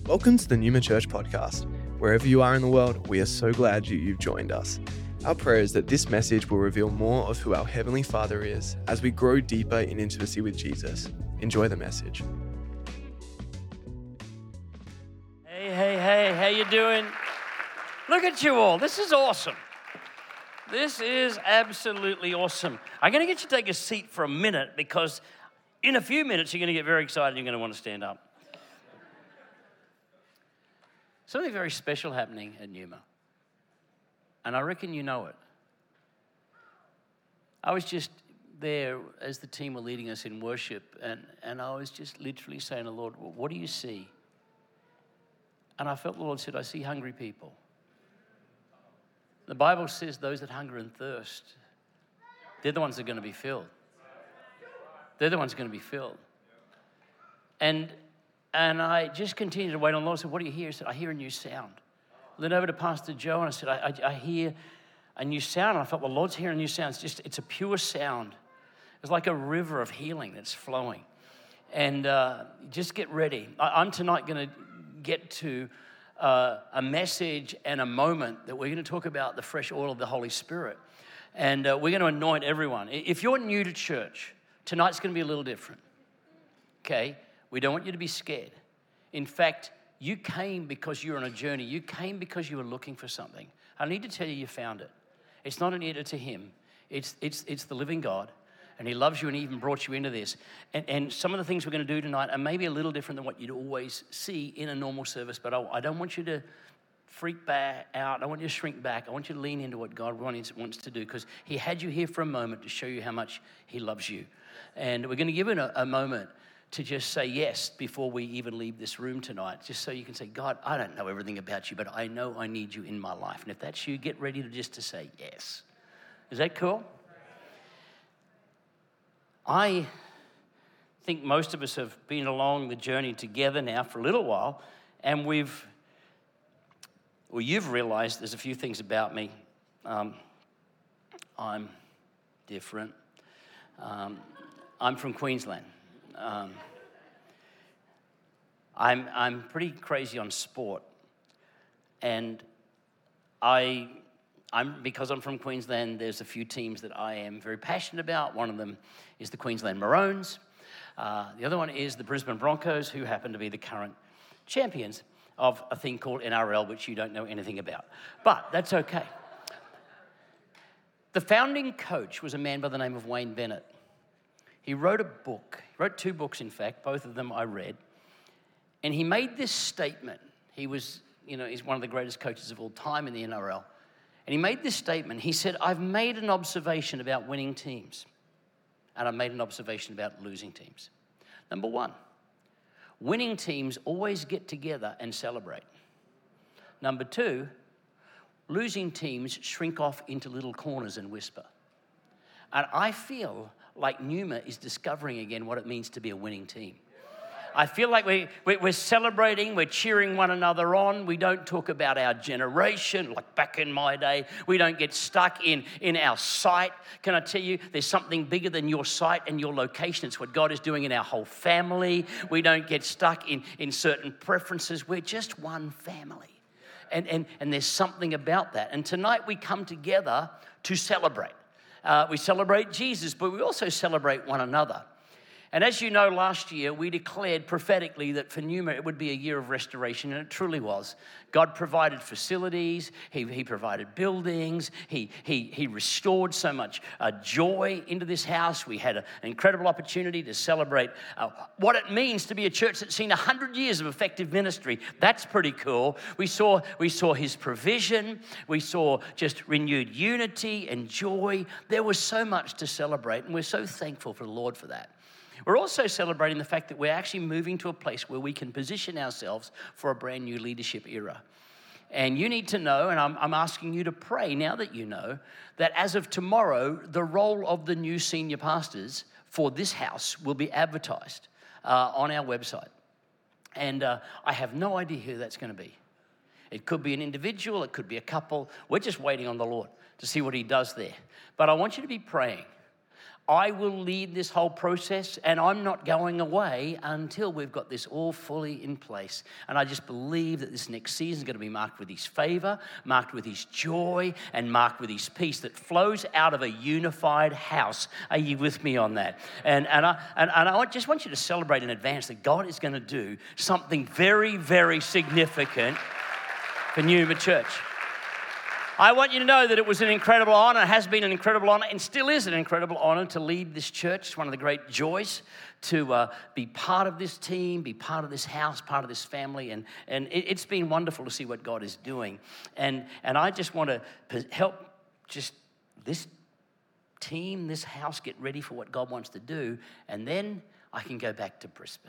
Welcome to the Newman Church podcast. Wherever you are in the world, we are so glad you've joined us. Our prayer is that this message will reveal more of who our Heavenly Father is as we grow deeper in intimacy with Jesus. Enjoy the message. Hey, how you doing? Look at you all. This is awesome. This is absolutely awesome. I'm going to get you to take a seat for a minute because in a few minutes you're going to get very excited. You're going to want to stand up. Something very special happening at Numa, and I reckon you know it. I was just there as the team were leading us in worship, and I was just literally saying to the Lord, what do you see? And I felt the Lord said, I see hungry people. The Bible says those that hunger and thirst, they're the ones that are going to be filled. They're the ones that are going to be filled. And I just continued to wait on the Lord. I said, what do you hear? He said, I hear a new sound. I went over to Pastor Joe and I said, I hear a new sound. And I felt the Lord's hearing a new sound. It's a pure sound. It's like a river of healing that's flowing. And just get ready. I'm tonight going to get to a message and a moment that we're going to talk about the fresh oil of the Holy Spirit. And we're going to anoint everyone. If you're new to church, tonight's going to be a little different. Okay? We don't want you to be scared. In fact, you came because you're on a journey. You came because you were looking for something. I need to tell you found it. It's not an edit to him. It's the living God. And he loves you and he even brought you into this. And some of the things we're going to do tonight are maybe a little different than what you'd always see in a normal service. But I don't want you to freak back out. I want you to shrink back. I want you to lean into what God wants to do because he had you here for a moment to show you how much he loves you. And we're going to give it a moment to just say yes before we even leave this room tonight, just so you can say, God, I don't know everything about you, but I know I need you in my life. And if that's you, get ready to say yes. Is that cool? I think most of us have been along the journey together now for a little while, and you've realized there's a few things about me. I'm different. I'm from Queensland. I'm pretty crazy on sport, and because I'm from Queensland, there's a few teams that I am very passionate about. One of them is the Queensland Maroons. The other one is the Brisbane Broncos, who happen to be the current champions of a thing called NRL, which you don't know anything about. But that's okay. The founding coach was a man by the name of Wayne Bennett. He wrote a book. He wrote two books, in fact. Both of them I read. And he made this statement. He's one of the greatest coaches of all time in the NRL. And he made this statement. He said, I've made an observation about winning teams. And I've made an observation about losing teams. Number one, winning teams always get together and celebrate. Number two, losing teams shrink off into little corners and whisper. And I feel like Numa is discovering again what it means to be a winning team. I feel like we're celebrating, we're cheering one another on. We don't talk about our generation like back in my day. We don't get stuck in our sight. Can I tell you, there's something bigger than your sight and your location. It's what God is doing in our whole family. We don't get stuck in certain preferences. We're just one family. And there's something about that. And tonight we come together to celebrate. We celebrate Jesus, but we also celebrate one another. And as you know, last year we declared prophetically that for Numa it would be a year of restoration, and it truly was. God provided facilities, He provided buildings, He restored so much joy into this house. We had an incredible opportunity to celebrate what it means to be a church that's seen 100 years of effective ministry. That's pretty cool. We saw His provision. We saw just renewed unity and joy. There was so much to celebrate, and we're so thankful for the Lord for that. We're also celebrating the fact that we're actually moving to a place where we can position ourselves for a brand new leadership era. And you need to know, and I'm asking you to pray now that you know, that as of tomorrow, the role of the new senior pastors for this house will be advertised on our website. And I have no idea who that's going to be. It could be an individual, it could be a couple. We're just waiting on the Lord to see what He does there. But I want you to be praying. I will lead this whole process, and I'm not going away until we've got this all fully in place. And I just believe that this next season is going to be marked with his favor, marked with his joy, and marked with his peace that flows out of a unified house. Are you with me on that? And I just want you to celebrate in advance that God is going to do something very, very significant for Numa Church. I want you to know that it was an incredible honor, has been an incredible honor, and still is an incredible honor to lead this church. It's one of the great joys to be part of this team, be part of this house, part of this family, and it's been wonderful to see what God is doing. And I just want to help just this team, this house, get ready for what God wants to do, and then I can go back to Brisbane.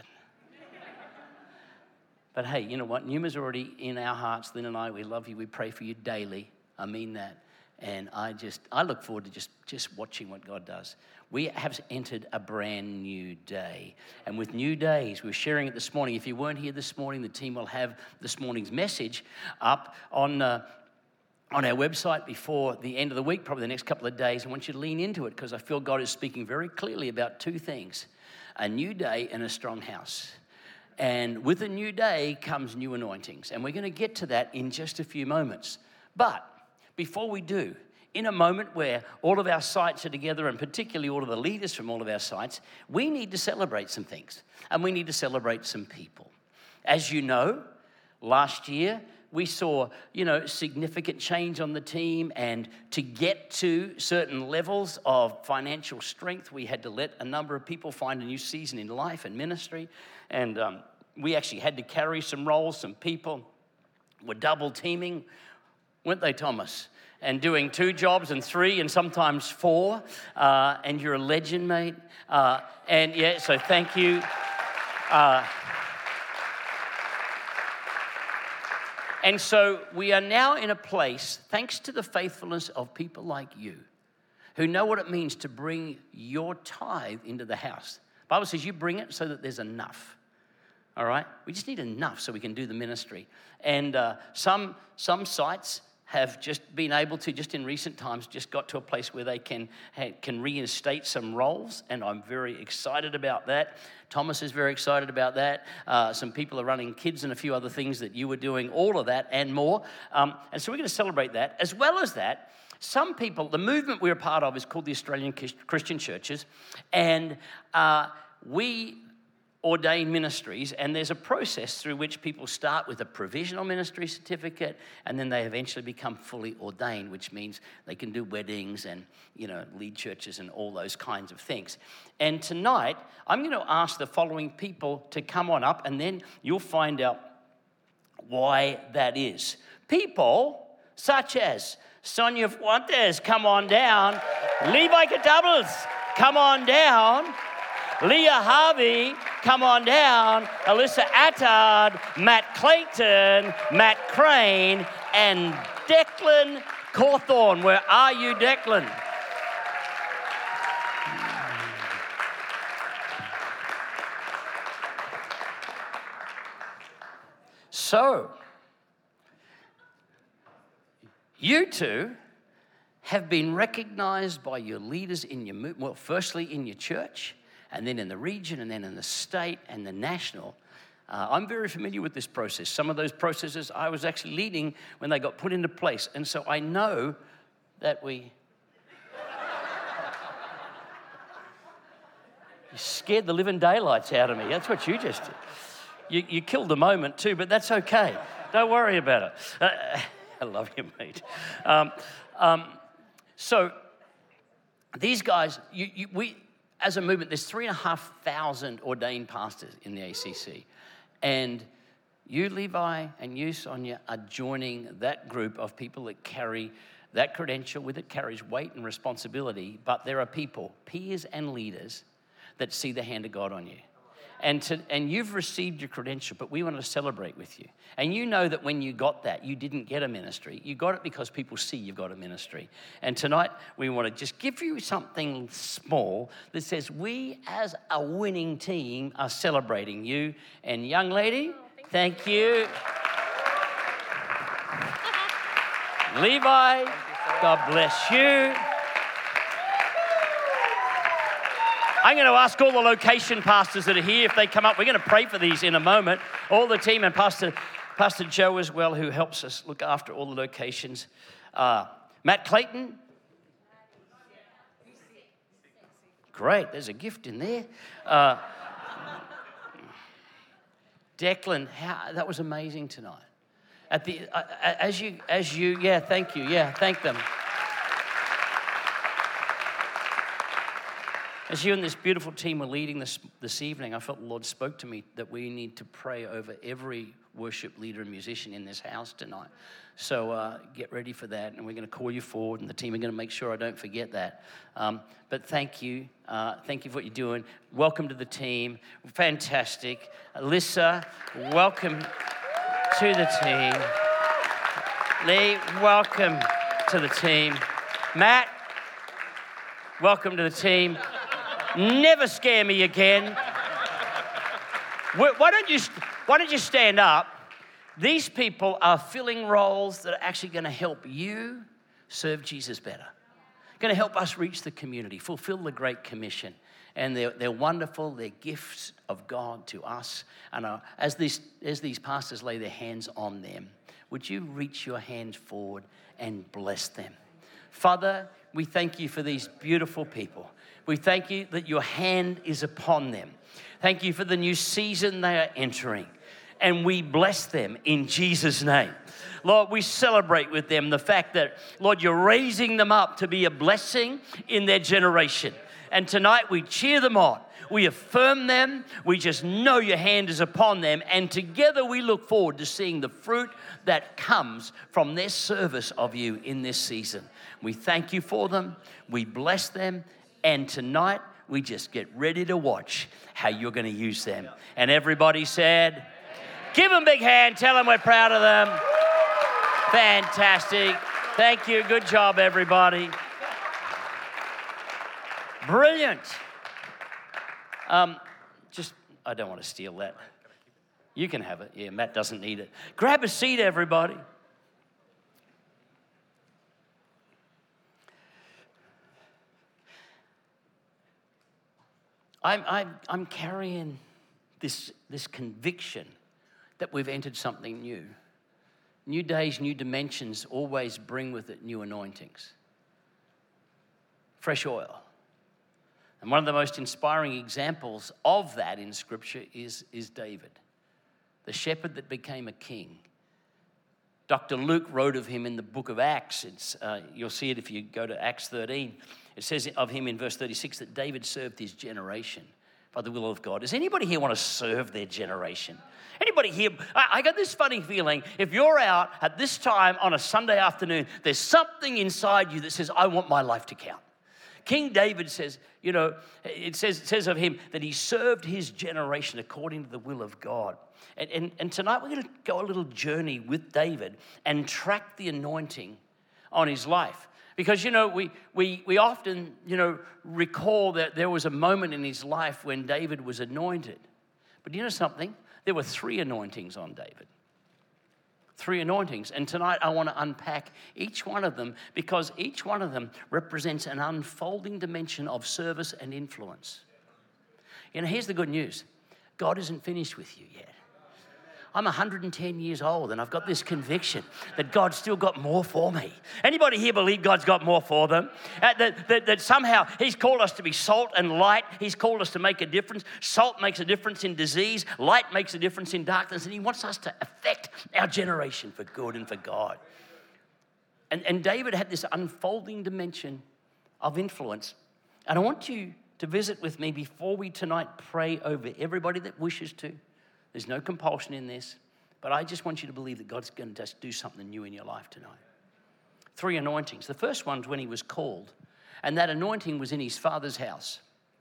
But hey, you know what? Numa's already in our hearts. Lynn and I, we love you. We pray for you daily. I mean that. And I look forward to just watching what God does. We have entered a brand new day. And with new days, we were sharing it this morning. If you weren't here this morning, the team will have this morning's message up on our website before the end of the week, probably the next couple of days. I want you to lean into it because I feel God is speaking very clearly about two things: a new day and a strong house. And with a new day comes new anointings. And we're going to get to that in just a few moments. But before we do, in a moment where all of our sites are together, and particularly all of the leaders from all of our sites, we need to celebrate some things. And we need to celebrate some people. As you know, last year, we saw, significant change on the team, and to get to certain levels of financial strength, we had to let a number of people find a new season in life and ministry, and we actually had to carry some roles. Some people were double teaming, weren't they, Thomas? And doing 2 jobs and 3 and sometimes 4, and you're a legend, mate. So thank you. And so we are now in a place, thanks to the faithfulness of people like you, who know what it means to bring your tithe into the house. The Bible says you bring it so that there's enough. All right? We just need enough so we can do the ministry. And some sites have just been able to, just in recent times, just got to a place where they can reinstate some roles, and I'm very excited about that. Thomas is very excited about that. Some people are running kids and a few other things that you were doing, all of that and more. And so we're going to celebrate that. As well as that, some people, the movement we're a part of is called the Australian Christian Churches, and we ordain ministries, and there's a process through which people start with a provisional ministry certificate, and then they eventually become fully ordained, which means they can do weddings and, lead churches and all those kinds of things. And tonight, I'm going to ask the following people to come on up, and then you'll find out why that is. People such as Sonia Fuentes, come on down. Levi Doubles, come on down. Leah Harvey, come on down. Alyssa Attard, Matt Clayton, Matt Crane, and Declan Cawthorn. Where are you, Declan? So, you two have been recognized by your leaders in your movement, well, firstly in your church, and then in the region, and then in the state and the national. I'm very familiar with this process. Some of those processes I was actually leading when they got put into place. And so I know that you scared the living daylights out of me. That's what you just did. You killed the moment too, but that's okay. Don't worry about it. I love you, mate. So these guys, we as a movement, there's 3,500 ordained pastors in the ACC. And you, Levi, and you, Sonia, are joining that group of people that carry that credential. With it carries weight and responsibility. But there are people, peers and leaders, that see the hand of God on you. And you've received your credential, but we want to celebrate with you. And you know that when you got that, you didn't get a ministry. You got it because people see you've got a ministry. And tonight, we want to just give you something small that says we, as a winning team, are celebrating you. And young lady, thank you. Levi, God bless you. I'm going to ask all the location pastors that are here if they come up. We're going to pray for these in a moment. All the team and Pastor Joe as well, who helps us look after all the locations. Matt Clayton. Great, there's a gift in there. Declan, that was amazing tonight. As you, yeah, thank you, yeah, thank them. As you and this beautiful team were leading this evening, I felt the Lord spoke to me that we need to pray over every worship leader and musician in this house tonight. So get ready for that, and we're going to call you forward, and the team are going to make sure I don't forget that. But thank you. Thank you for what you're doing. Welcome to the team. Fantastic. Alyssa, welcome to the team. Lee, welcome to the team. Matt, welcome to the team. Never scare me again. Why don't you stand up? These people are filling roles that are actually going to help you serve Jesus better. Going to help us reach the community, fulfill the Great Commission. And they're wonderful. They're gifts of God to us. And as these pastors lay their hands on them, would you reach your hands forward and bless them? Father, we thank you for these beautiful people. We thank you that your hand is upon them. Thank you for the new season they are entering. And we bless them in Jesus' name. Lord, we celebrate with them the fact that, Lord, you're raising them up to be a blessing in their generation. And tonight we cheer them on. We affirm them. We just know your hand is upon them. And together we look forward to seeing the fruit that comes from their service of you in this season. We thank you for them. We bless them. And tonight we just get ready to watch how you're going to use them. And everybody said, give them a big hand. Tell them we're proud of them. Fantastic. Thank you. Good job, everybody. Brilliant. I don't want to steal that. You can have it. Yeah, Matt doesn't need it. Grab a seat, everybody. I'm carrying this conviction that we've entered something new. New days, new dimensions always bring with it new anointings. Fresh oil. And one of the most inspiring examples of that in Scripture is David, the shepherd that became a king. Dr. Luke wrote of him in the book of Acts. You'll see it if you go to Acts 13. It says of him in verse 36 that David served his generation by the will of God. Does anybody here want to serve their generation? Anybody here? I got this funny feeling, if you're out at this time on a Sunday afternoon, there's something inside you that says, I want my life to count. King David says, it says of him that he served his generation according to the will of God. And tonight we're going to go a little journey with David and track the anointing on his life. Because, we often, recall that there was a moment in his life when David was anointed. But you know something? There were 3 anointings on David. 3 anointings. And tonight I want to unpack each one of them because each one of them represents an unfolding dimension of service and influence. Here's the good news. God isn't finished with you yet. I'm 110 years old and I've got this conviction that God's still got more for me. Anybody here believe God's got more for them? That somehow He's called us to be salt and light. He's called us to make a difference. Salt makes a difference in disease. Light makes a difference in darkness. And He wants us to affect our generation for good and for God. And David had this unfolding dimension of influence. And I want you to visit with me before we tonight pray over everybody that wishes to. There's no compulsion in this, but I just want you to believe that God's going to just do something new in your life tonight. 3 anointings. The first one's when he was called, and that anointing was in his father's house.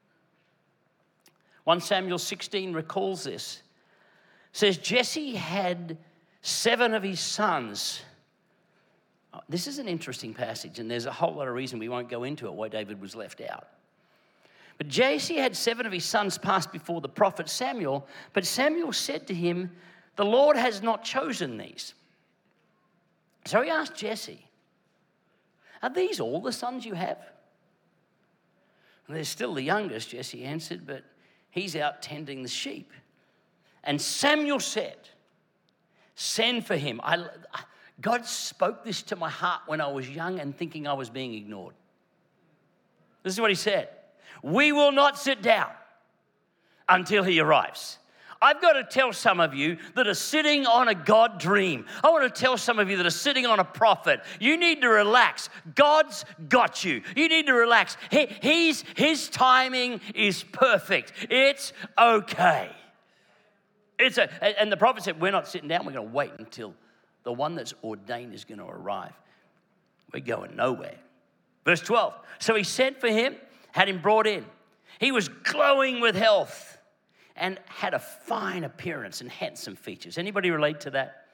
1 Samuel 16 recalls this. It says, Jesse had 7 of his sons. This is an interesting passage, and there's a whole lot of reason we won't go into it why David was left out. But Jesse had 7 of his sons pass before the prophet Samuel, but Samuel said to him, the Lord has not chosen these. So he asked Jesse, are these all the sons you have? And they're still the youngest, Jesse answered, but he's out tending the sheep. And Samuel said, send for him. God spoke this to my heart when I was young and thinking I was being ignored. This is what he said. We will not sit down until he arrives. I've got to tell some of you that are sitting on a God dream. I want to tell some of you that are sitting on a prophet. You need to relax. God's got you. You need to relax. His timing is perfect. It's okay. And the prophet said, we're not sitting down. We're going to wait until the one that's ordained is going to arrive. We're going nowhere. Verse 12. So he sent for him, had him brought in. He was glowing with health and had a fine appearance and handsome features. Anybody relate to that?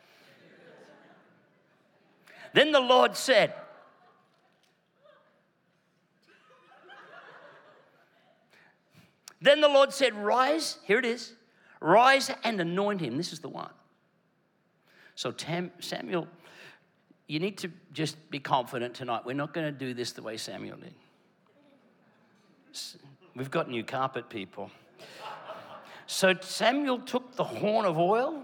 Then the Lord said, rise, here it is, rise and anoint him. This is the one. So Samuel, you need to just be confident tonight. We're not going to do this the way Samuel did. We've got new carpet, people. So Samuel took the horn of oil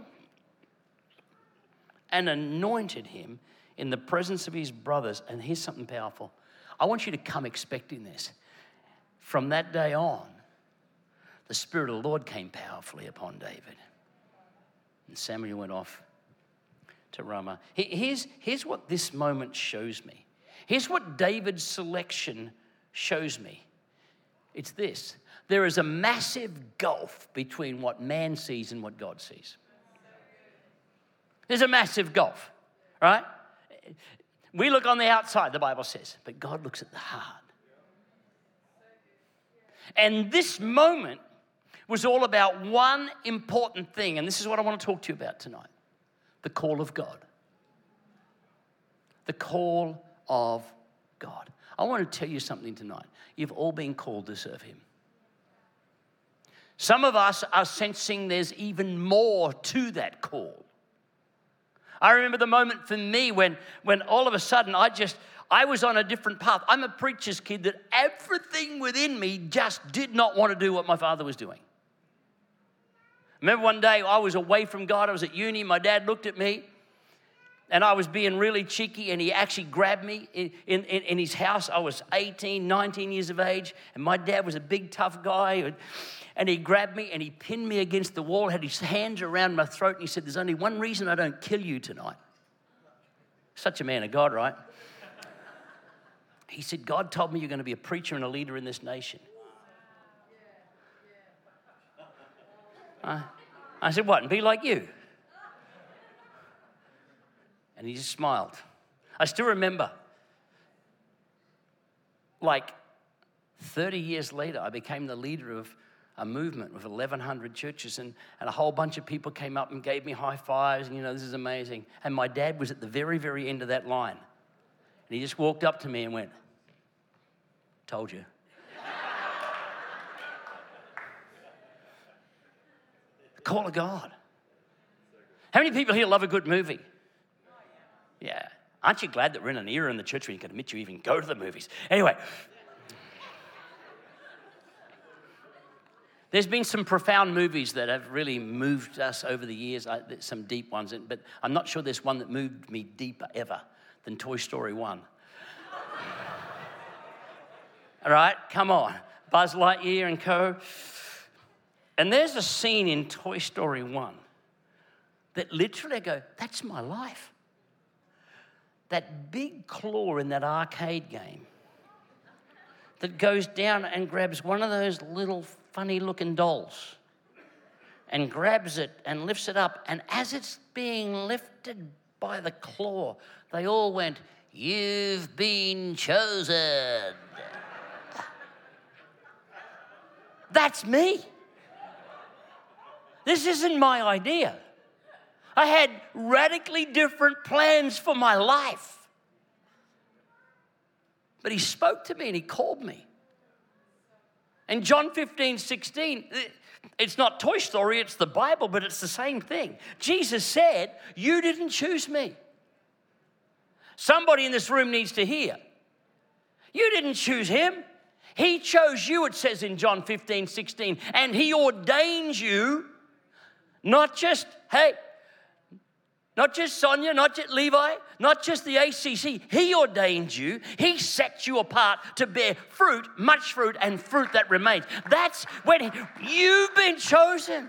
and anointed him in the presence of his brothers. And here's something powerful. I want you to come expecting this. From that day on, the Spirit of the Lord came powerfully upon David. And Samuel went off to Ramah. Here's what this moment shows me. Here's what David's selection shows me. It's this. There is a massive gulf between what man sees and what God sees. There's a massive gulf, right? We look on the outside, the Bible says, but God looks at the heart. And this moment was all about one important thing, and this is what I want to talk to you about tonight. The call of God. The call of God. I want to tell you something tonight. You've all been called to serve him. Some of us are sensing there's even more to that call. I remember the moment for me when all of a sudden I was on a different path. I'm a preacher's kid that everything within me just did not want to do what my father was doing. Remember one day I was away from God. I was at uni. My dad looked at me and I was being really cheeky and he actually grabbed me in his house. I was 18, 19 years of age and my dad was a big, tough guy. And he grabbed me and he pinned me against the wall, had his hands around my throat, and he said, there's only one reason I don't kill you tonight. Such a man of God, right? He said, God told me you're going to be a preacher and a leader in this nation. I said, what, and be like you? And he just smiled. I still remember, like 30 years later, I became the leader of a movement with 1,100 churches, and a whole bunch of people came up and gave me high fives, and this is amazing. And my dad was at the very, very end of that line. And he just walked up to me and went, told you. The call of God. How many people here love a good movie? Yeah. Aren't you glad that we're in an era in the church where you can admit you even go to the movies? Anyway. There's been some profound movies that have really moved us over the years, some deep ones, but I'm not sure there's one that moved me deeper ever than Toy Story 1. All right, come on. Buzz Lightyear and co. And there's a scene in Toy Story 1 that literally I go, that's my life. That big claw in that arcade game that goes down and grabs one of those little funny-looking dolls and grabs it and lifts it up. And as it's being lifted by the claw, they all went, you've been chosen. That's me. This isn't my idea. I had radically different plans for my life. But he spoke to me and he called me. And John 15:16, it's not Toy Story, it's the Bible, but it's the same thing. Jesus said, you didn't choose me. Somebody in this room needs to hear. You didn't choose him. He chose you, it says in John 15:16, and he ordains you, not just Sonia, not just Levi, not just the ACC. He ordained you. He set you apart to bear fruit, much fruit, and fruit that remains. That's when you've been chosen.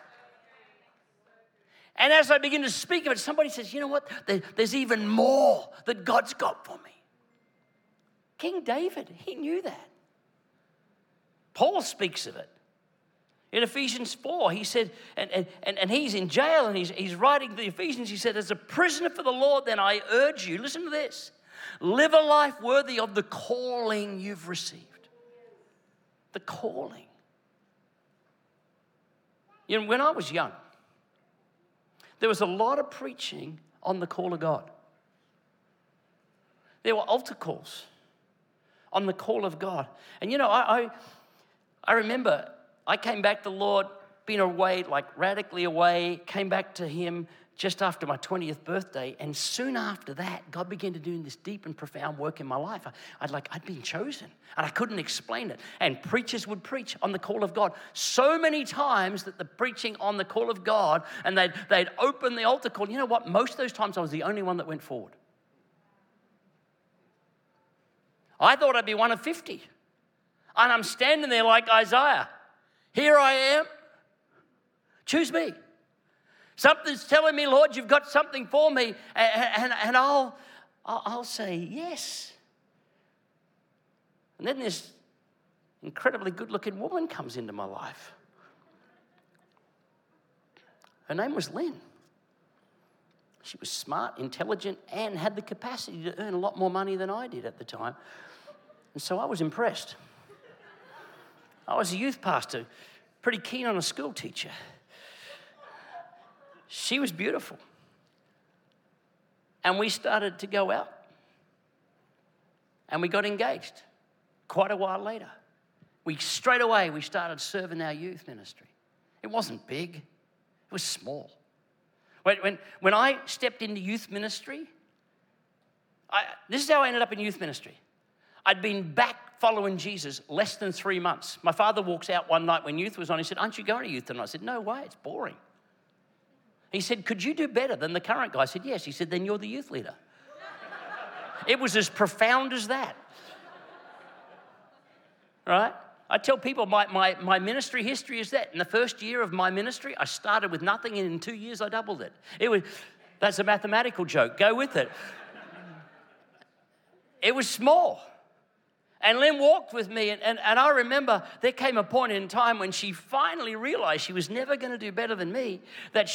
And as I begin to speak of it, somebody says, you know what? There's even more that God's got for me. King David, he knew that. Paul speaks of it. In Ephesians 4, he said, and he's in jail and he's writing to the Ephesians, he said, as a prisoner for the Lord, then I urge you, listen to this, live a life worthy of the calling you've received. The calling. You know, when I was young, there was a lot of preaching on the call of God. There were altar calls on the call of God. And you know, I remember I came back to the Lord, been away, like radically away, came back to Him just after my 20th birthday. And soon after that, God began to do this deep and profound work in my life. I'd been chosen and I couldn't explain it. And preachers would preach on the call of God so many times that the preaching on the call of God, and they'd open the altar call. You know what? Most of those times I was the only one that went forward. I thought I'd be one of 50. And I'm standing there like Isaiah. Here I am. Choose me. Something's telling me, Lord, you've got something for me, and I'll say yes. And then this incredibly good-looking woman comes into my life. Her name was Lynn. She was smart, intelligent, and had the capacity to earn a lot more money than I did at the time. And so I was impressed. I was a youth pastor, pretty keen on a school teacher. She was beautiful. And we started to go out. And we got engaged quite a while later. Straight away, we started serving our youth ministry. It wasn't big. It was small. When I stepped into youth ministry, this is how I ended up in youth ministry. I'd been back following Jesus less than 3 months. My father walks out one night when youth was on. He said, aren't you going to youth tonight? I said, no way, it's boring. He said, could you do better than the current guy? I said, yes. He said, then you're the youth leader. It was as profound as that. Right? I tell people my ministry history is that. In the first year of my ministry, I started with nothing, and in 2 years, I doubled it. That's a mathematical joke. Go with it. It was small. And Lynn walked with me, and I remember there came a point in time when she finally realized she was never going to do better than me, that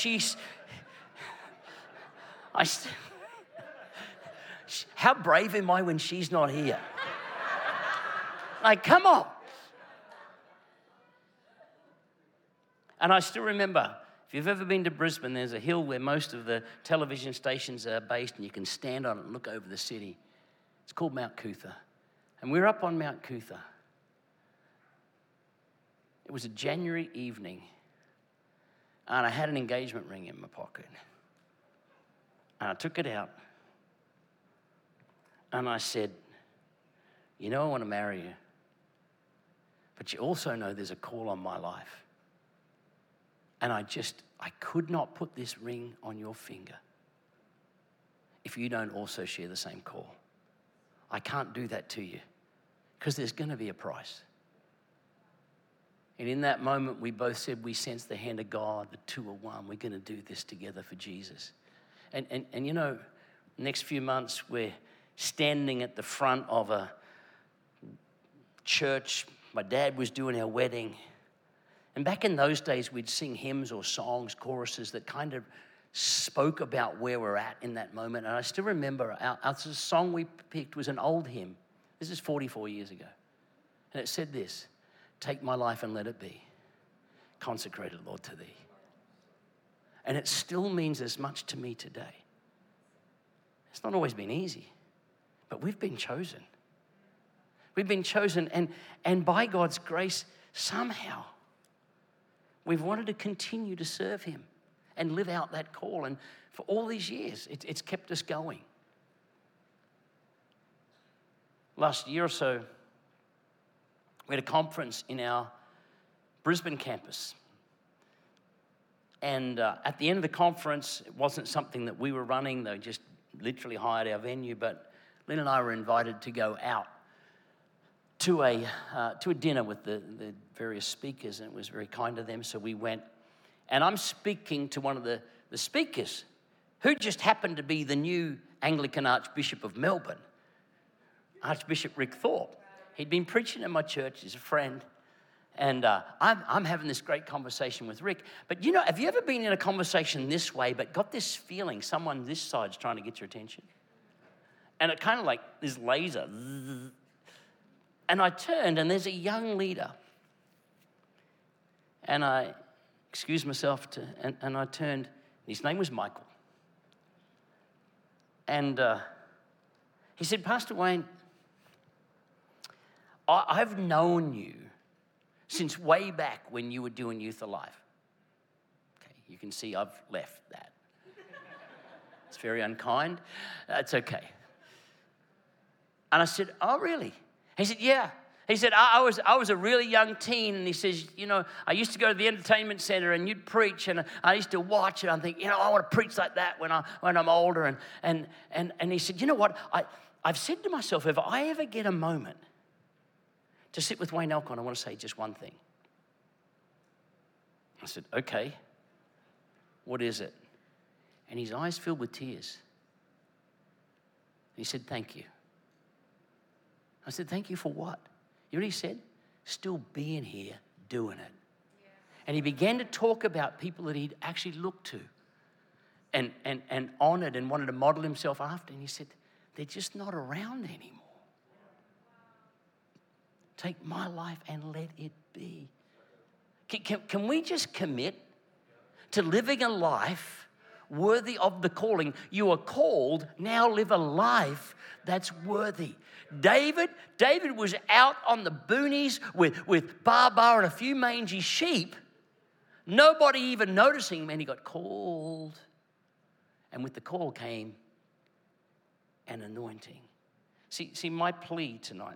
how brave am I when she's not here? Like, come on. And I still remember, if you've ever been to Brisbane, there's a hill where most of the television stations are based, and you can stand on it and look over the city. It's called Mount Cootha. And we were up on Mount Cootha. It was a January evening, and I had an engagement ring in my pocket. And I took it out, and I said, you know, I want to marry you, but you also know there's a call on my life. And I could not put this ring on your finger if you don't also share the same call. I can't do that to you because there's going to be a price. And in that moment, we both said we sense the hand of God, the two are one. We're going to do this together for Jesus. And you know, next few months, we're standing at the front of a church. My dad was doing our wedding. And back in those days, we'd sing hymns or songs, choruses that kind of spoke about where we're at in that moment. And I still remember our song we picked was an old hymn. This is 44 years ago. And it said this, take my life and let it be consecrated, Lord, to thee. And it still means as much to me today. It's not always been easy, but we've been chosen. We've been chosen, and by God's grace, somehow, we've wanted to continue to serve him and live out that call. And for all these years, it's kept us going. Last year or so, We had a conference in our Brisbane campus. And at the end of the conference, it wasn't something that we were running. They just literally hired our venue. But Lynn and I were invited to go out to a dinner with the various speakers, and it was very kind of them. So we went. And I'm speaking to one of the speakers, who just happened to be the new Anglican Archbishop of Melbourne, Archbishop Rick Thorpe. He'd been preaching in my church. He's a friend. And I'm having this great conversation with Rick. But, you know, have you ever been in a conversation this way but got this feeling someone this side's trying to get your attention? And it kind of like this laser. And I turned, and there's a young leader. And I excused myself, and I turned. His name was Michael. And he said, Pastor Wayne, I've known you since way back when you were doing Youth Alive. Okay, you can see I've left that. It's very unkind. It's okay. And I said, oh, really? He said, yeah. He said, I was a really young teen, and he says, you know, I used to go to the entertainment center, and you'd preach, and I used to watch it. I'm thinking, you know, I want to preach like that when I'm older. And he said, you know what? I've said to myself, if I ever get a moment to sit with Wayne Alcorn, I want to say just one thing. I said, okay, what is it? And his eyes filled with tears. He said, thank you. I said, thank you for what? You know what he said? Still being here, doing it. Yeah. And he began to talk about people that he'd actually looked to and honored and wanted to model himself after. And he said, they're just not around anymore. Take my life and let it be. Can we just commit to living a life worthy of the calling? You are called, now live a life that's worthy. David was out on the boonies with Baa and a few mangy sheep, nobody even noticing him, and he got called. And with the call came an anointing. See, my plea tonight,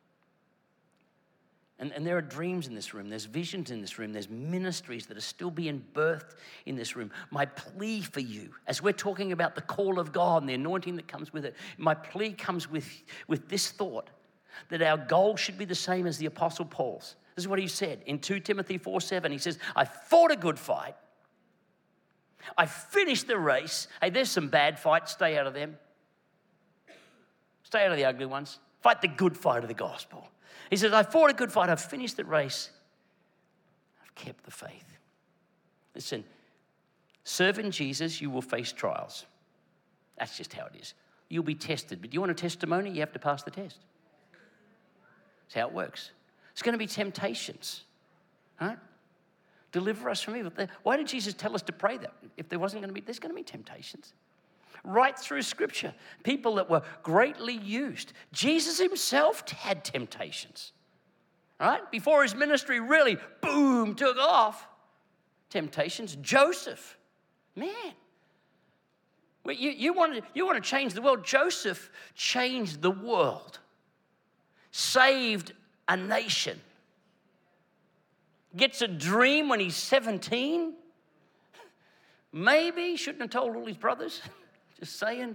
and there are dreams in this room, there's visions in this room, there's ministries that are still being birthed in this room. My plea for you, as we're talking about the call of God and the anointing that comes with it, my plea comes with this thought, that our goal should be the same as the Apostle Paul's. This is what he said in 2 Timothy 4:7. He says, I fought a good fight. I finished the race. Hey, there's some bad fights. Stay out of them. Stay out of the ugly ones. Fight the good fight of the gospel. He says, I fought a good fight. I've finished the race. I've kept the faith. Listen, serving Jesus, you will face trials. That's just how it is. You'll be tested. But do you want a testimony? You have to pass the test. That's how it works. It's going to be temptations. Right? Deliver us from evil. Why did Jesus tell us to pray that? If there wasn't going to be, there's going to be temptations. Right through Scripture, people that were greatly used. Jesus himself had temptations, right? Before his ministry really, boom, took off. Temptations. Joseph, man. Well, you want to change the world. Joseph changed the world. Saved a nation. Gets a dream when he's 17. Maybe shouldn't have told all his brothers. Just saying,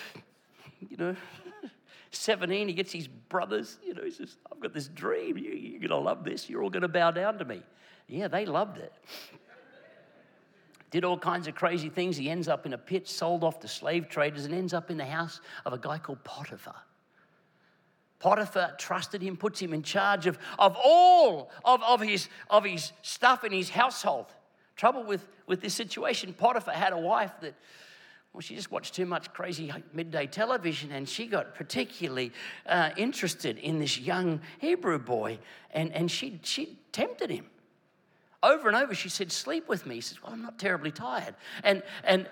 17, he gets his brothers, he says, I've got this dream. You're going to love this. You're all going to bow down to me. Yeah, they loved it. Did all kinds of crazy things. He ends up in a pit, sold off to slave traders, and ends up in the house of a guy called Potiphar. Potiphar trusted him, puts him in charge of all of his stuff in his household. Trouble with this situation, Potiphar had a wife that, well, she just watched too much crazy midday television, and she got particularly interested in this young Hebrew boy, and she tempted him. Over and over, she said, sleep with me. He says, well, I'm not terribly tired. And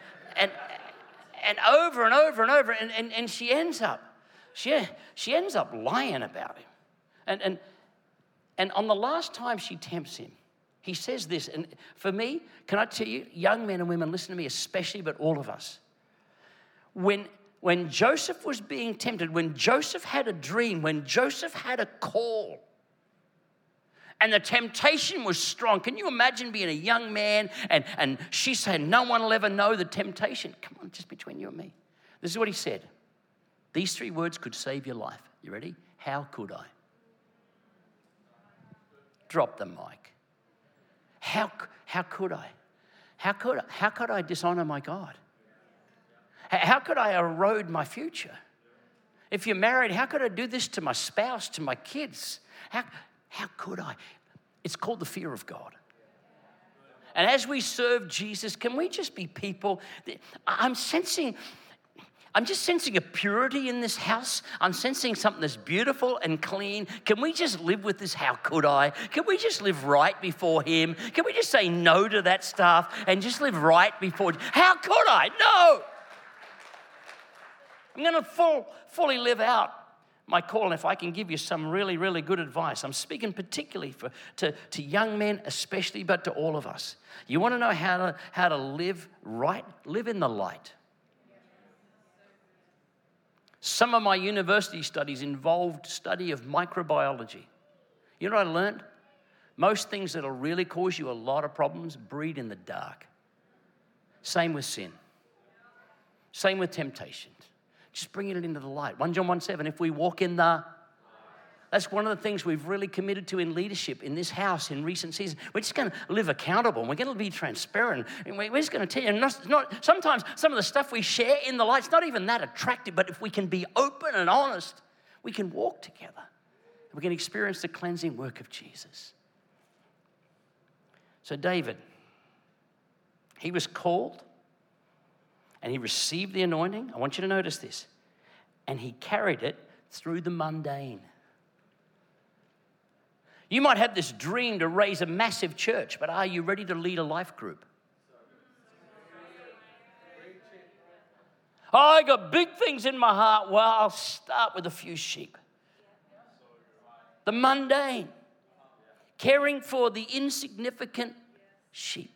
over and over and over, and she ends up lying about him. And on the last time she tempts him, he says this, and for me, can I tell you, young men and women, listen to me especially, but all of us. When Joseph was being tempted, when Joseph had a dream, when Joseph had a call, And the temptation was strong. Can you imagine being a young man and she said, no one will ever know the temptation? Come on, just between you and me. This is what he said. These 3 words could save your life. You ready? How could I? Drop the mic. How could I? How could I dishonor my God? How could I erode my future? If you're married, how could I do this to my spouse, to my kids? How could I? It's called the fear of God. And as we serve Jesus, can we just be people? I'm just sensing a purity in this house. I'm sensing something that's beautiful and clean. Can we just live with this? How could I? Can we just live right before Him? Can we just say no to that stuff and just live right before? How could I? No. I'm going to fully live out my call. And if I can give you some really, really good advice, I'm speaking particularly to young men especially, but to all of us. You want to know how to live right? Live in the light. Some of my university studies involved study of microbiology. You know what I learned? Most things that'll really cause you a lot of problems breed in the dark. Same with sin. Same with temptation. Just bringing it into the light. 1 John 1:7, if we walk in the... That's one of the things we've really committed to in leadership in this house in recent seasons. We're just going to live accountable and we're going to be transparent. And we're just going to tell you, sometimes some of the stuff we share in the light, it's not even that attractive, but if we can be open and honest, we can walk together. We can experience the cleansing work of Jesus. So David, he was called and he received the anointing. I want you to notice this. And he carried it through the mundane. You might have this dream to raise a massive church, but are you ready to lead a life group? Oh, I got big things in my heart. Well, I'll start with a few sheep. The mundane. Caring for the insignificant sheep.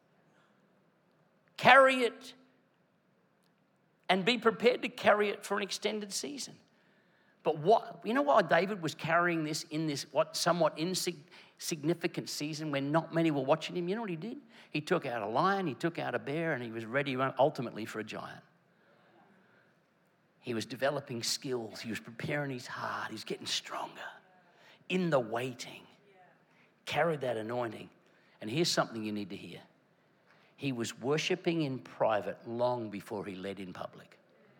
Carry it and be prepared to carry it for an extended season. But you know why David was carrying this in this somewhat insignificant season when not many were watching him? You know what he did? He took out a lion, he took out a bear, and he was ready ultimately for a giant. He was developing skills. He was preparing his heart. He's getting stronger. In the waiting. Carried that anointing. And here's something you need to hear. He was worshiping in private long before he led in public.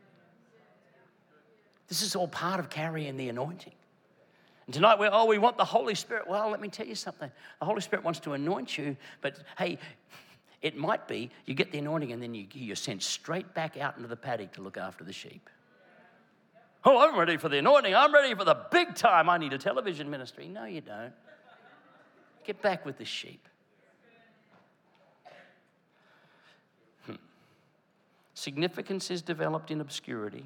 This is all part of carrying the anointing. And tonight we want the Holy Spirit. Well, let me tell you something. The Holy Spirit wants to anoint you, but hey, it might be you get the anointing and then you're sent straight back out into the paddock to look after the sheep. Oh, I'm ready for the anointing. I'm ready for the big time. I need a television ministry. No, you don't. Get back with the sheep. Significance is developed in obscurity.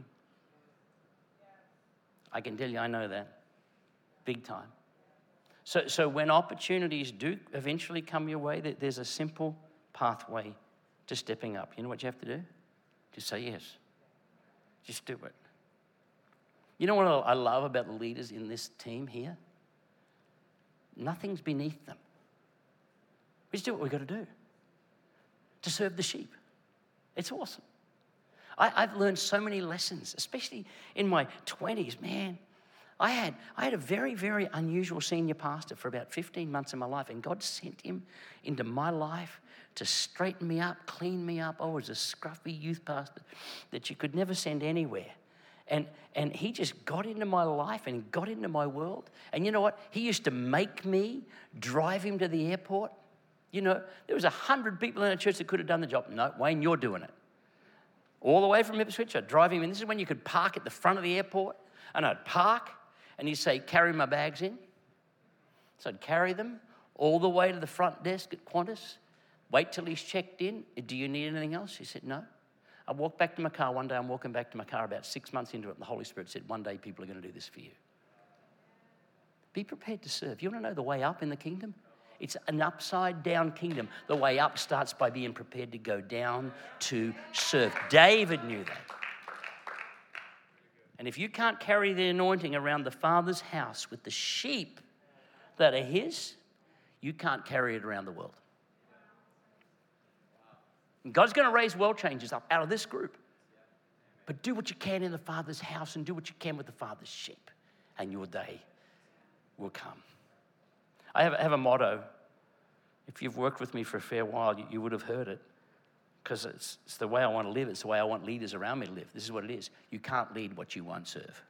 I can tell you, I know that. Big time. So when opportunities do eventually come your way, there's a simple pathway to stepping up. You know what you have to do? Just say yes. Just do it. You know what I love about the leaders in this team here? Nothing's beneath them. We just do what we've got to do to serve the sheep. It's awesome. I've learned so many lessons, especially in my 20s. Man, I had a very, very unusual senior pastor for about 15 months of my life, and God sent him into my life to straighten me up, clean me up. I was a scruffy youth pastor that you could never send anywhere. And he just got into my life and got into my world. And you know what? He used to make me drive him to the airport. You know, there was 100 people in a church that could have done the job. No, Wayne, you're doing it. All the way from Ipswich, I'd drive him in. This is when you could park at the front of the airport. And I'd park, and he'd say, carry my bags in. So I'd carry them all the way to the front desk at Qantas. Wait till he's checked in. Do you need anything else? He said, no. I walked back to my car one day. I'm walking back to my car about 6 months into it, and the Holy Spirit said, one day people are going to do this for you. Be prepared to serve. You want to know the way up in the kingdom? It's an upside-down kingdom. The way up starts by being prepared to go down to serve. David knew that. And if you can't carry the anointing around the Father's house with the sheep that are his, you can't carry it around the world. And God's going to raise world changers up out of this group. But do what you can in the Father's house and do what you can with the Father's sheep, and your day will come. I have a motto. If you've worked with me for a fair while, you would have heard it, because it's the way I want to live. It's the way I want leaders around me to live. This is what it is. You can't lead what you won't serve.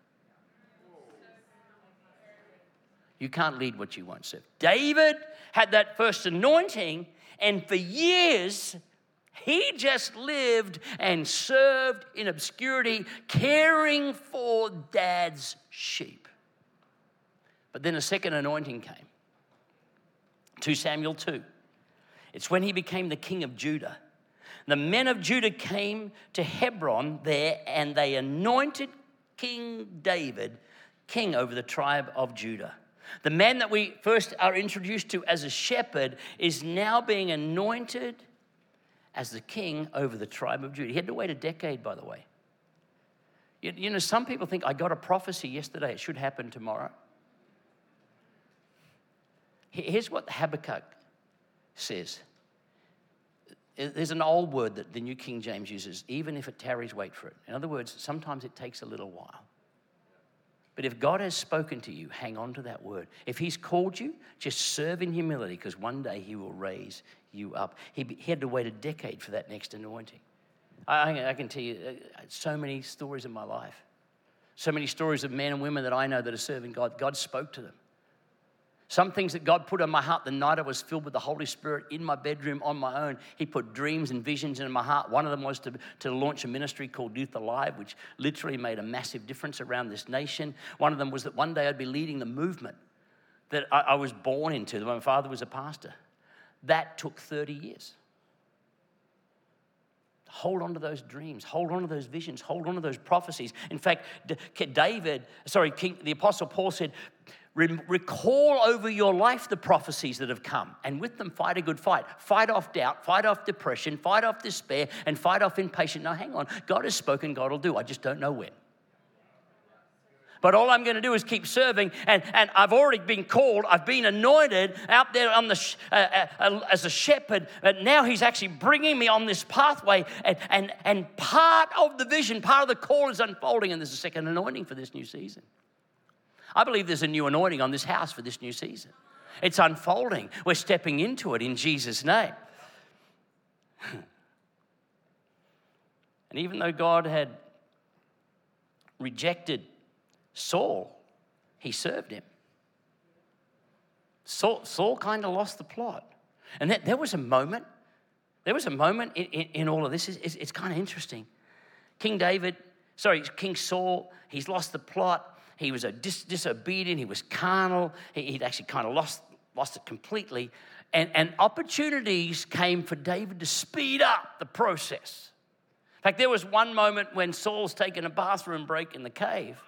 You can't lead what you won't serve. David had that first anointing, and for years, he just lived and served in obscurity, caring for dad's sheep. But then a second anointing came. 2 Samuel 2. It's when he became the king of Judah. The men of Judah came to Hebron there, and they anointed King David king over the tribe of Judah. The man that we first are introduced to as a shepherd is now being anointed as the king over the tribe of Judah. He had to wait a decade, by the way. You know, some people think, I got a prophecy yesterday, it should happen tomorrow. Here's what Habakkuk says. There's an old word that the New King James uses, even if it tarries, wait for it. In other words, sometimes it takes a little while. But if God has spoken to you, hang on to that word. If he's called you, just serve in humility, because one day he will raise you up. He had to wait a decade for that next anointing. I can tell you so many stories in my life. So many stories of men and women that I know that are serving God. God spoke to them. Some things that God put on my heart the night I was filled with the Holy Spirit in my bedroom on my own. He put dreams and visions in my heart. One of them was to launch a ministry called Youth Alive, which literally made a massive difference around this nation. One of them was that one day I'd be leading the movement that I was born into. My father was a pastor. That took 30 years. Hold on to those dreams. Hold on to those visions. Hold on to those prophecies. In fact, the Apostle Paul said, recall over your life the prophecies that have come, and with them fight a good fight. Fight off doubt, fight off depression, fight off despair, and fight off impatience. Now, hang on. God has spoken, God will do. I just don't know when. But all I'm going to do is keep serving, and I've already been called. I've been anointed out there on as a shepherd, but now he's actually bringing me on this pathway, and part of the vision, part of the call is unfolding, and there's a second anointing for this new season. I believe there's a new anointing on this house for this new season. It's unfolding. We're stepping into it in Jesus' name. And even though God had rejected Saul, he served him. Saul kind of lost the plot. And there was a moment in all of this. It's kind of interesting. King Saul, he's lost the plot. He was disobedient. He was carnal. He'd actually kind of lost it completely. And opportunities came for David to speed up the process. In fact, there was one moment when Saul's taken a bathroom break in the cave,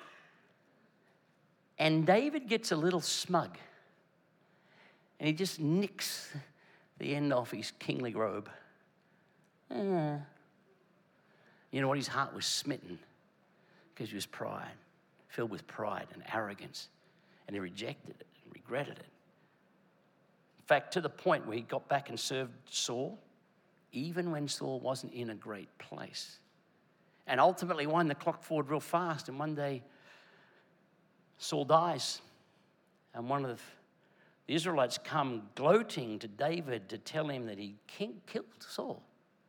and David gets a little smug, and he just nicks the end off his kingly robe. You know what? His heart was smitten because he was filled with pride and arrogance, and he rejected it and regretted it. In fact, to the point where he got back and served Saul, even when Saul wasn't in a great place. And ultimately wind the clock forward real fast, and one day Saul dies, and one of the Israelites come gloating to David to tell him that he killed Saul.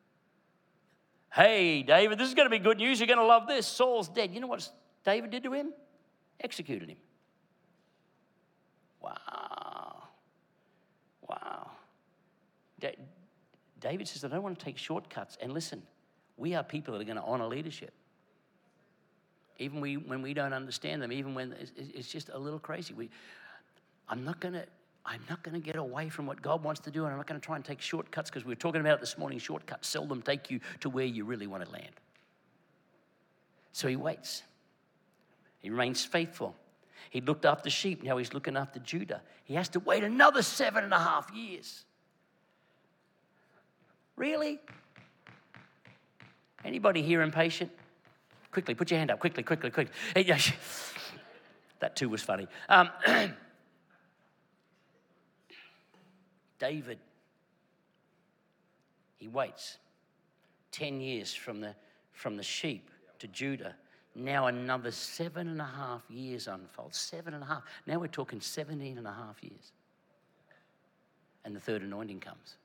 Hey, David, this is going to be good news. You're going to love this. Saul's dead. You know what David did to him? Executed him. Wow. David says, I don't want to take shortcuts. And listen, we are people that are going to honor leadership. Even when we don't understand them, even when it's just a little crazy. I'm not going to get away from what God wants to do, and I'm not going to try and take shortcuts, because we were talking about it this morning. Shortcuts seldom take you to where you really want to land. So he waits. He remains faithful. He looked after sheep. Now he's looking after Judah. He has to wait another 7.5 years. Really? Anybody here impatient? Quickly, put your hand up. Quickly. That too was funny. David. He waits 10 years from the sheep to Judah. Now another 7.5 years unfolds. 7.5. Now we're talking 17.5 years. And the third anointing comes.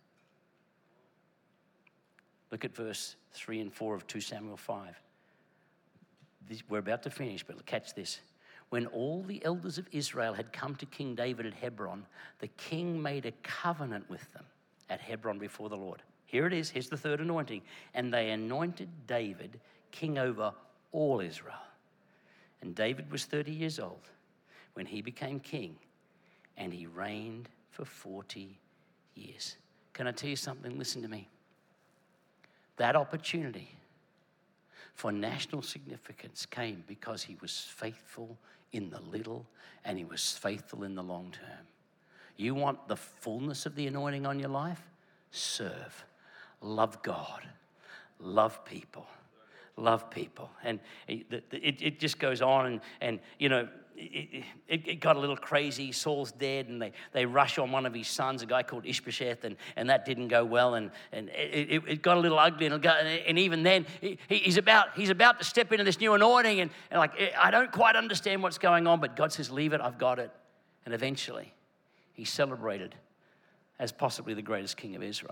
Look at verse 3 and 4 of 2 Samuel 5. We're about to finish, but catch this. When all the elders of Israel had come to King David at Hebron, the king made a covenant with them at Hebron before the Lord. Here it is. Here's the third anointing. And they anointed David king over all Israel. And David was 30 years old when he became king, and he reigned for 40 years. Can I tell you something? Listen to me. That opportunity for national significance came because he was faithful in the little and he was faithful in the long term. You want the fullness of the anointing on your life? Serve. Love God. Love people. Love people. And it just goes on and you know, it got a little crazy. Saul's dead, and they rush on one of his sons, a guy called Ishbosheth, and that didn't go well, and it got a little ugly, and even then he's about to step into this new anointing, and like, I don't quite understand what's going on, but God says, leave it, I've got it. And eventually he's celebrated as possibly the greatest king of Israel.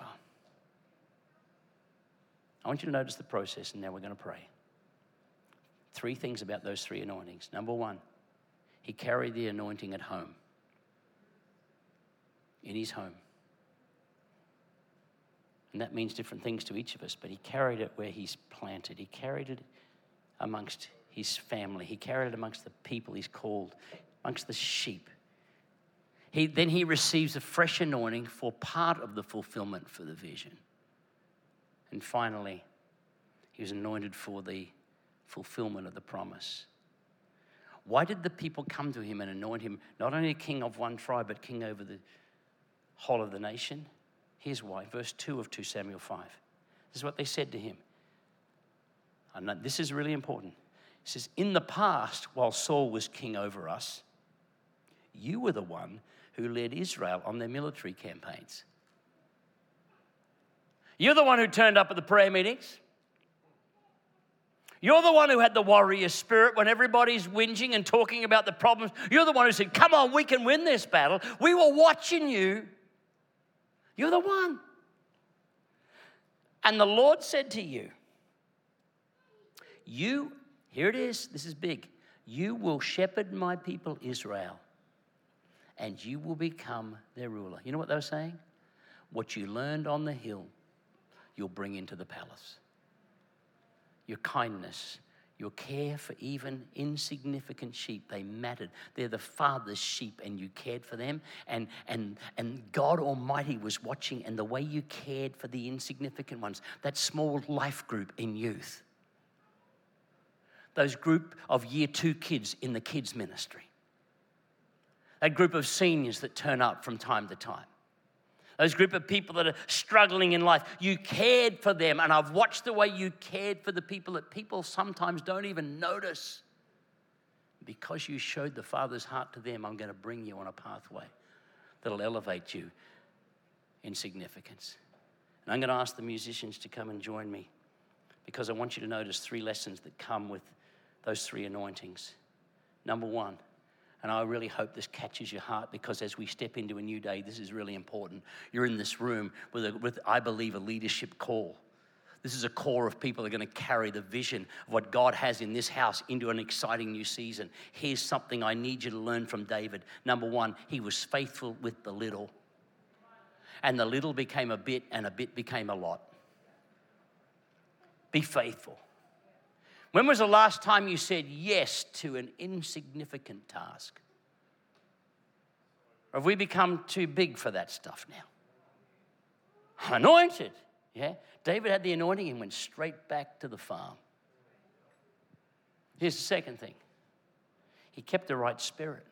I want you to notice the process, and now we're going to pray. 3 things about those 3 anointings. Number 1, he carried the anointing at home, in his home. And that means different things to each of us, but he carried it where he's planted. He carried it amongst his family. He carried it amongst the people he's called, amongst the sheep. Then he receives a fresh anointing for part of the fulfillment for the vision. And finally, he was anointed for the fulfillment of the promise. Why did the people come to him and anoint him, not only king of one tribe, but king over the whole of the nation? Here's why. Verse 2 of 2 Samuel 5. This is what they said to him. And this is really important. It says, in the past, while Saul was king over us, you were the one who led Israel on their military campaigns. You're the one who turned up at the prayer meetings. You're the one who had the warrior spirit when everybody's whinging and talking about the problems. You're the one who said, come on, we can win this battle. We were watching you. You're the one. And the Lord said to you, here it is, this is big. You will shepherd my people Israel, and you will become their ruler. You know what they were saying? What you learned on the hill, you'll bring into the palace. Your kindness, your care for even insignificant sheep, they mattered. They're the Father's sheep, and you cared for them. And God Almighty was watching, and the way you cared for the insignificant ones, that small life group in youth, those group of year 2 kids in the kids ministry, that group of seniors that turn up from time to time, those group of people that are struggling in life, you cared for them. And I've watched the way you cared for the people that people sometimes don't even notice. Because you showed the Father's heart to them, I'm going to bring you on a pathway that'll elevate you in significance. And I'm going to ask the musicians to come and join me, because I want you to notice 3 lessons that come with those 3 anointings. Number 1, and I really hope this catches your heart, because as we step into a new day, this is really important. You're in this room with I believe, a leadership call. This is a core of people that are going to carry the vision of what God has in this house into an exciting new season. Here's something I need you to learn from David. Number 1, he was faithful with the little. And the little became a bit, and a bit became a lot. Be faithful. When was the last time you said yes to an insignificant task? Or have we become too big for that stuff now? Anointed, yeah? David had the anointing and went straight back to the farm. Here's the second thing. He kept the right spirit.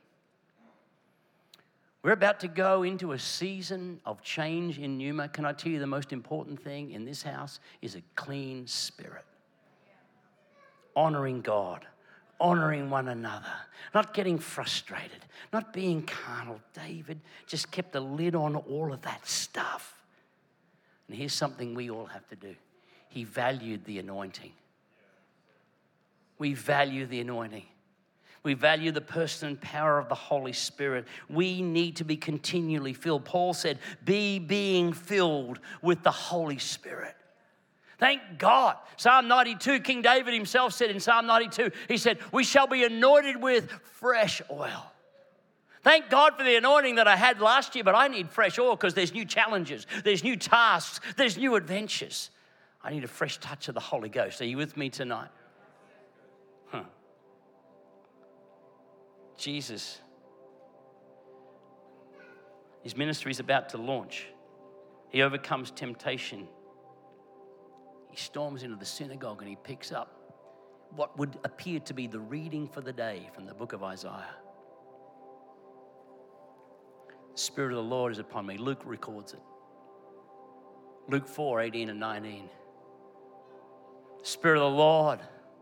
We're about to go into a season of change in Numa. Can I tell you the most important thing in this house is a clean spirit. Honoring God, honoring one another, not getting frustrated, not being carnal. David just kept a lid on all of that stuff. And here's something we all have to do. He valued the anointing. We value the anointing. We value the person and power of the Holy Spirit. We need to be continually filled. Paul said, be being filled with the Holy Spirit. Thank God. Psalm 92, King David himself said in Psalm 92, he said, we shall be anointed with fresh oil. Thank God for the anointing that I had last year, but I need fresh oil because there's new challenges, there's new tasks, there's new adventures. I need a fresh touch of the Holy Ghost. Are you with me tonight? Jesus, his ministry is about to launch. He overcomes temptation. He storms into the synagogue and he picks up what would appear to be the reading for the day from the book of Isaiah. The Spirit of the Lord is upon me. Luke records it. Luke 4, 18 and 19. The Spirit of the Lord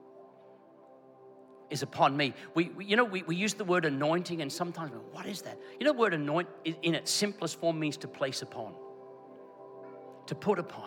is upon me. We use the word anointing and sometimes, what is that? You know, the word anoint in its simplest form means to place upon, to put upon.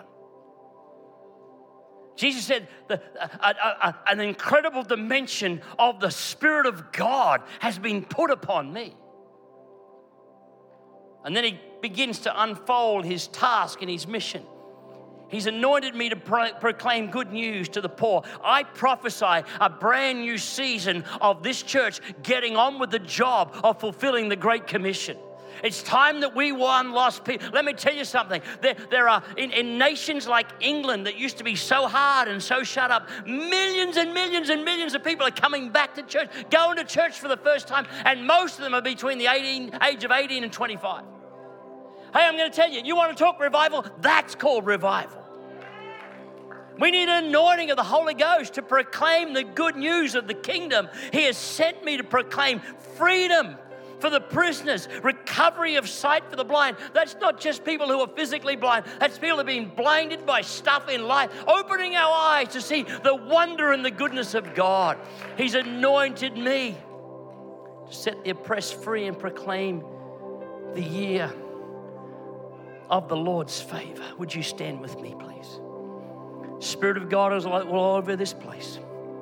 Jesus said an incredible dimension of the Spirit of God has been put upon me. And then he begins to unfold his task and his mission. He's anointed me to proclaim good news to the poor. I prophesy a brand new season of this church getting on with the job of fulfilling the Great Commission. It's time that we won lost people. Let me tell you something. There are, in nations like England that used to be so hard and so shut up, millions and millions and millions of people are coming back to church, going to church for the first time, and most of them are between the age of 18 and 25. Hey, I'm going to tell you, you want to talk revival? That's called revival. We need an anointing of the Holy Ghost to proclaim the good news of the kingdom. He has sent me to proclaim freedom for the prisoners, recovery of sight for the blind. That's not just people who are physically blind. That's people who have been blinded by stuff in life, opening our eyes to see the wonder and the goodness of God. He's anointed me to set the oppressed free and proclaim the year of the Lord's favor. Would you stand with me, please? Spirit of God is all over this place.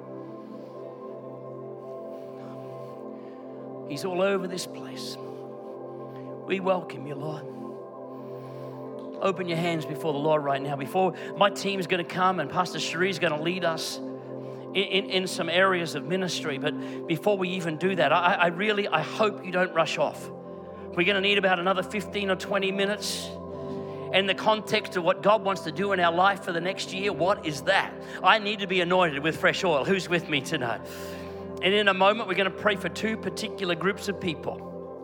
He's all over this place. We welcome you, Lord. Open your hands before the Lord right now. Before my team is going to come and Pastor Cherie is going to lead us in some areas of ministry. But before we even do that, I hope you don't rush off. We're going to need about another 15 or 20 minutes. In the context of what God wants to do in our life for the next year, what is that? I need to be anointed with fresh oil. Who's with me tonight? And in a moment, we're going to pray for two particular groups of people.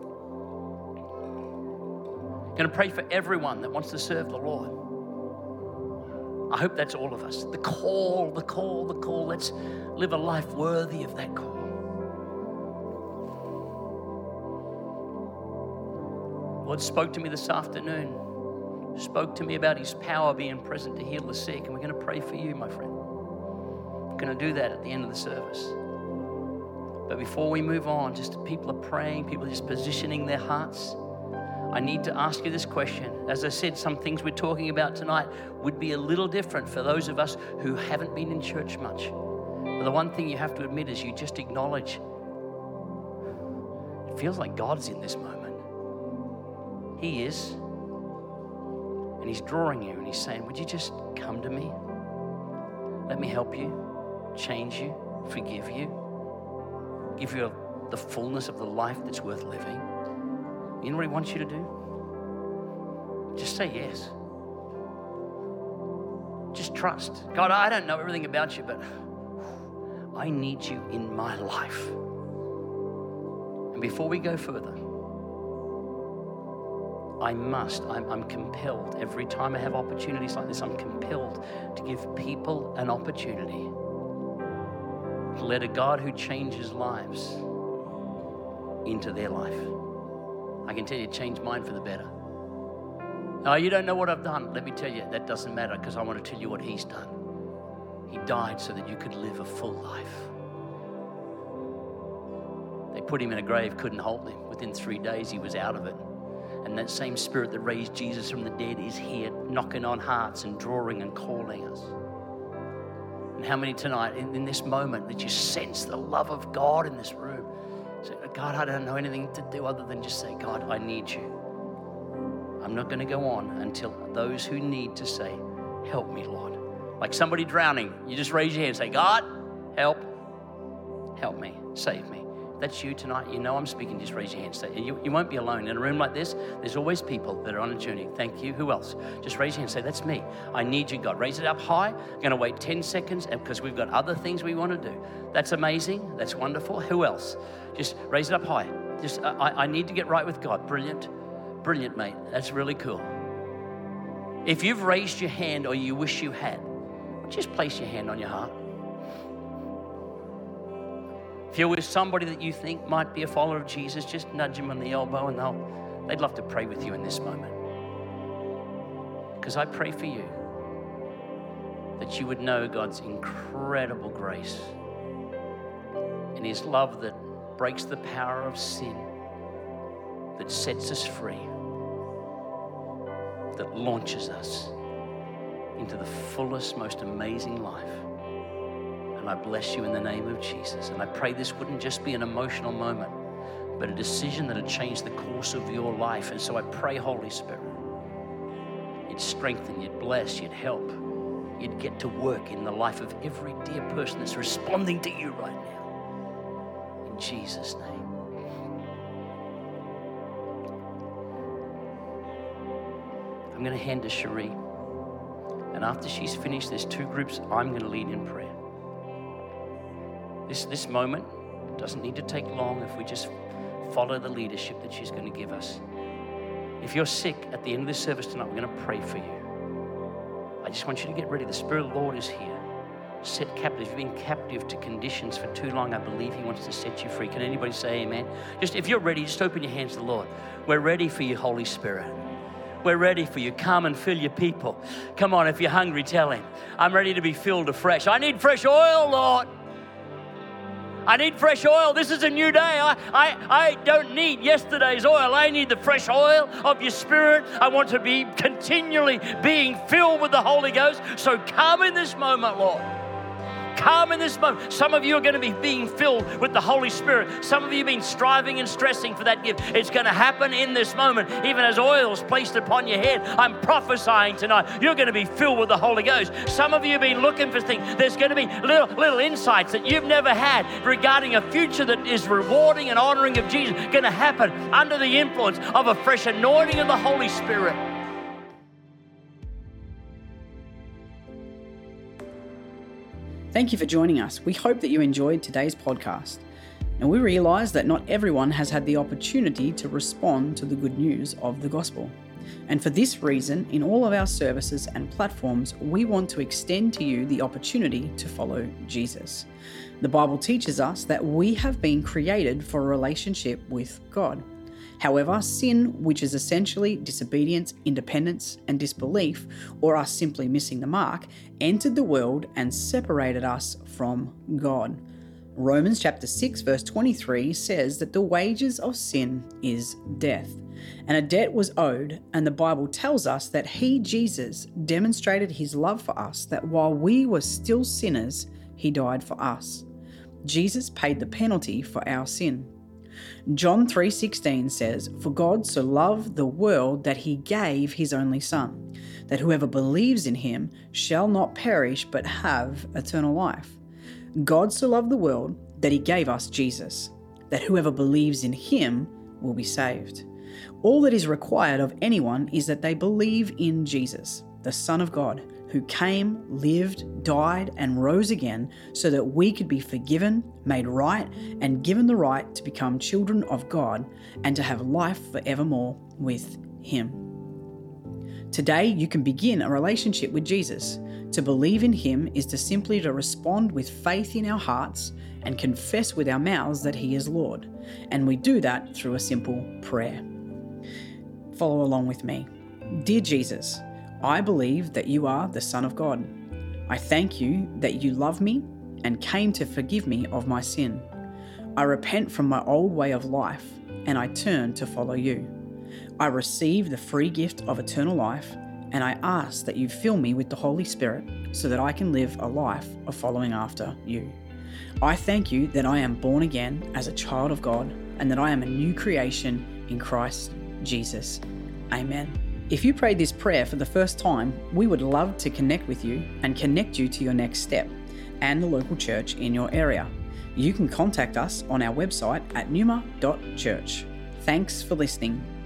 We're going to pray for everyone that wants to serve the Lord. I hope that's all of us. The call. Let's live a life worthy of that call. Lord spoke to me this afternoon. Spoke to me about his power being present to heal the sick. And we're going to pray for you, my friend. We're going to do that at the end of the service. But before we move on, just people are praying, people are just positioning their hearts. I need to ask you this question. As I said, some things we're talking about tonight would be a little different for those of us who haven't been in church much. But the one thing you have to admit is you just acknowledge it feels like God's in this moment. He is. And he's drawing you and he's saying, would you just come to me? Let me help you, change you, forgive you, give you the fullness of the life that's worth living. You know what he wants you to do? Just say yes. Just trust. God, I don't know everything about you, but I need you in my life. And before we go further, I'm compelled, every time I have opportunities like this, I'm compelled to give people an opportunity to let a God who changes lives into their life. I can tell you, it changed mine for the better. No, you don't know what I've done. Let me tell you, that doesn't matter because I want to tell you what he's done. He died so that you could live a full life. put him in a grave couldn't hold him. Within 3 days, he was out of it. And that same Spirit that raised Jesus from the dead is here knocking on hearts and drawing and calling us. And how many tonight, in this moment, that you sense the love of God in this room? Say, God, I don't know anything to do other than just say, God, I need you. I'm not going to go on until those who need to say, help me, Lord. Like somebody drowning, you just raise your hand and say, God, help me, save me. If that's you tonight, you know I'm speaking, just raise your hand. Say, you won't be alone. In a room like this, there's always people that are on a journey. Thank you. Who else? Just raise your hand and say, that's me. I need you, God. Raise it up high. I'm going to wait 10 seconds because we've got other things we want to do. That's amazing. That's wonderful. Who else? Just raise it up high. Just, I need to get right with God. Brilliant. Brilliant, mate. That's really cool. If you've raised your hand or you wish you had, just place your hand on your heart. If you're with somebody that you think might be a follower of Jesus, just nudge them on the elbow and they'd love to pray with you in this moment. Because I pray for you that you would know God's incredible grace and His love that breaks the power of sin, that sets us free, that launches us into the fullest, most amazing life. And I bless you in the name of Jesus. And I pray this wouldn't just be an emotional moment, but a decision that had changed the course of your life. And so I pray, Holy Spirit, you'd strengthen, you'd bless, you'd help, you'd get to work in the life of every dear person that's responding to you right now. In Jesus' name. I'm going to hand to Cherie. And after she's finished, there's 2 groups I'm going to lead in prayer. This moment doesn't need to take long if we just follow the leadership that she's going to give us. If you're sick at the end of this service tonight, we're going to pray for you. I just want you to get ready. The Spirit of the Lord is here. Set captive. You've been captive to conditions for too long. I believe He wants to set you free. Can anybody say amen? Just if you're ready, just open your hands to the Lord. We're ready for you, Holy Spirit. We're ready for you. Come and fill your people. Come on, if you're hungry, tell Him, I'm ready to be filled afresh. I need fresh oil, Lord. I need fresh oil. This is a new day. I don't need yesterday's oil. I need the fresh oil of your Spirit. I want to be continually being filled with the Holy Ghost. So come in this moment, Lord. Come in this moment. Some of you are going to be being filled with the Holy Spirit. Some of you have been striving and stressing for that gift. It's going to happen in this moment. Even as oil is placed upon your head, I'm prophesying tonight, you're going to be filled with the Holy Ghost. Some of you have been looking for things. There's going to be little insights that you've never had regarding a future that is rewarding and honoring of Jesus. Going to happen under the influence of a fresh anointing of the Holy Spirit. Thank you for joining us. We hope that you enjoyed today's podcast. Now, we realize that not everyone has had the opportunity to respond to the good news of the gospel. And for this reason, in all of our services and platforms, we want to extend to you the opportunity to follow Jesus. The Bible teaches us that we have been created for a relationship with God. However, sin, which is essentially disobedience, independence, and disbelief, or us simply missing the mark, entered the world and separated us from God. Romans chapter 6 verse 23 says that the wages of sin is death, and a debt was owed, and the Bible tells us that He, Jesus, demonstrated His love for us, that while we were still sinners, He died for us. Jesus paid the penalty for our sin. John 3:16 says, "For God so loved the world that He gave His only Son, that whoever believes in Him shall not perish but have eternal life." God so loved the world that He gave us Jesus, that whoever believes in Him will be saved. All that is required of anyone is that they believe in Jesus, the Son of God, who came, lived, died, and rose again so that we could be forgiven, made right, and given the right to become children of God and to have life forevermore with Him. Today, you can begin a relationship with Jesus. To believe in Him is to simply to respond with faith in our hearts and confess with our mouths that He is Lord. And we do that through a simple prayer. Follow along with me. Dear Jesus, I believe that You are the Son of God. I thank You that You love me and came to forgive me of my sin. I repent from my old way of life and I turn to follow you. I receive the free gift of eternal life and I ask that you fill me with the Holy Spirit so that I can live a life of following after you. I thank you that I am born again as a child of God and that I am a new creation in Christ Jesus. Amen. If you prayed this prayer for the first time, we would love to connect with you and connect you to your next step and the local church in your area. You can contact us on our website at numa.church. Thanks for listening.